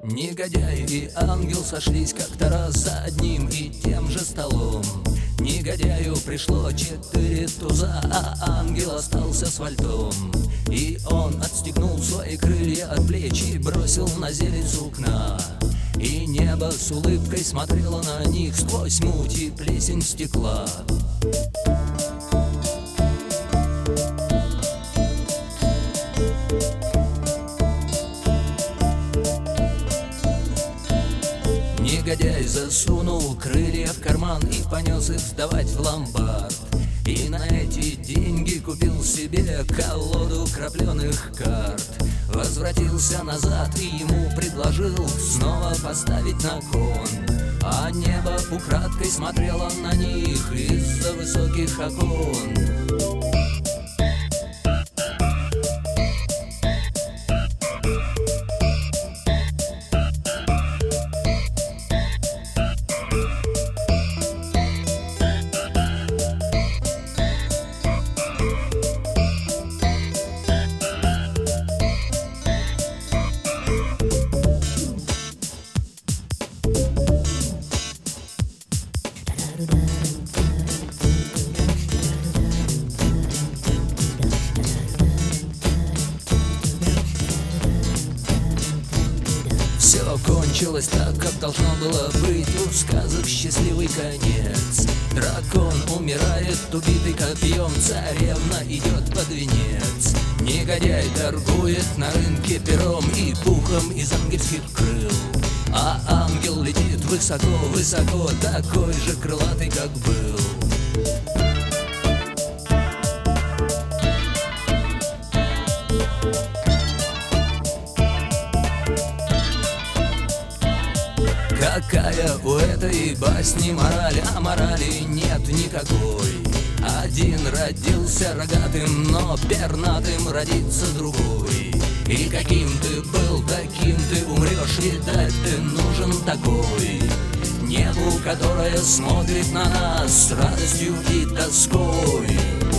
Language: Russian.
Негодяй и ангел сошлись как-то раз за одним и тем же столом. Негодяю пришло 4 туза, а ангел остался с вальтом. И он отстегнул свои крылья от плеч и бросил на зелень сукна. И небо с улыбкой смотрело на них сквозь муть и плесень стекла. Негодяй засунул крылья в карман и понес их сдавать в ломбард. И на эти деньги купил себе колоду крапленых карт. Возвратился назад и ему предложил снова поставить на кон. А небо украдкой смотрело на них из-за высоких окон. Все кончилось так, как должно было быть. У сказок счастливый конец. Дракон умирает, убитый копьем. Царевна идет под венец. Негодяй торгует на рынке пером и пухом из ангельских крыл. А ангел летит высоко-высоко, такой же крылатый, как был. Какая у этой басни мораль, а морали нет никакой. Один родился рогатым, но пернатым родится другой. И каким ты был, таким ты умрешь, видать, ты нужен такой. Небу, которое смотрит на нас с радостью и тоской.